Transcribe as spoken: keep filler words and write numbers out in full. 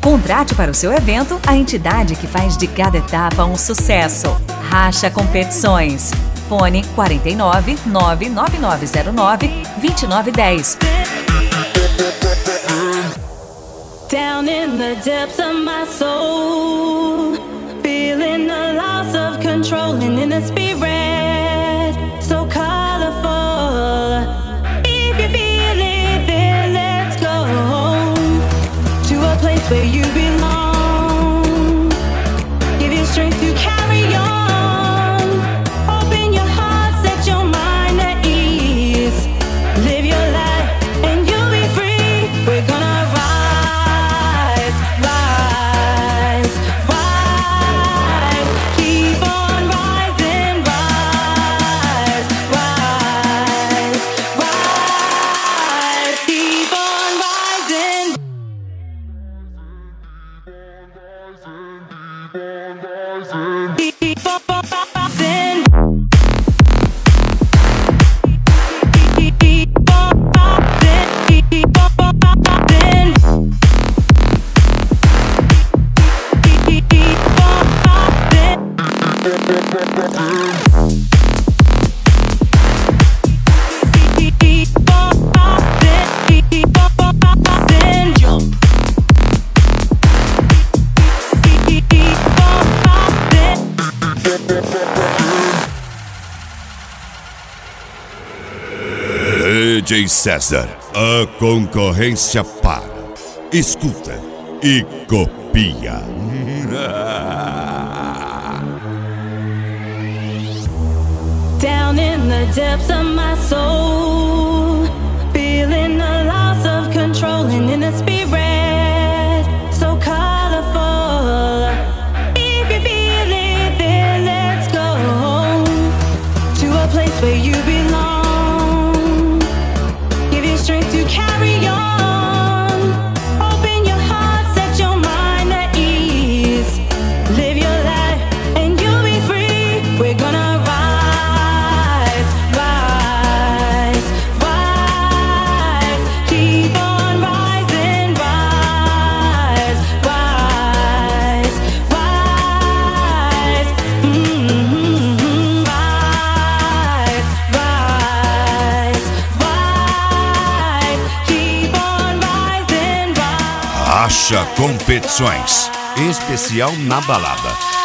Contrate para o seu evento a entidade que faz de cada etapa um sucesso. Racha Competições. Fone quatro nove, nove nove nove zero nove, dois nove um zero. Down in the depths of my soul, feeling the loss of control and in the spirit so colorful. If you feel it, then let's go to a place where you belong. Give you strength to carry on. Open your heart, set your mind at ease. Live your life and you'll be free. We're gonna D J César, a concorrência para. Escuta e copia. Down in the depths of my soul, feeling the loss of control and in the spirit so colorful. If you feel it, then let's go to a place where you belong. Give you strength to carry on. Open your heart, set your mind at ease. Live your life and you'll be free. We're gonna Racha Competições, especial na balada.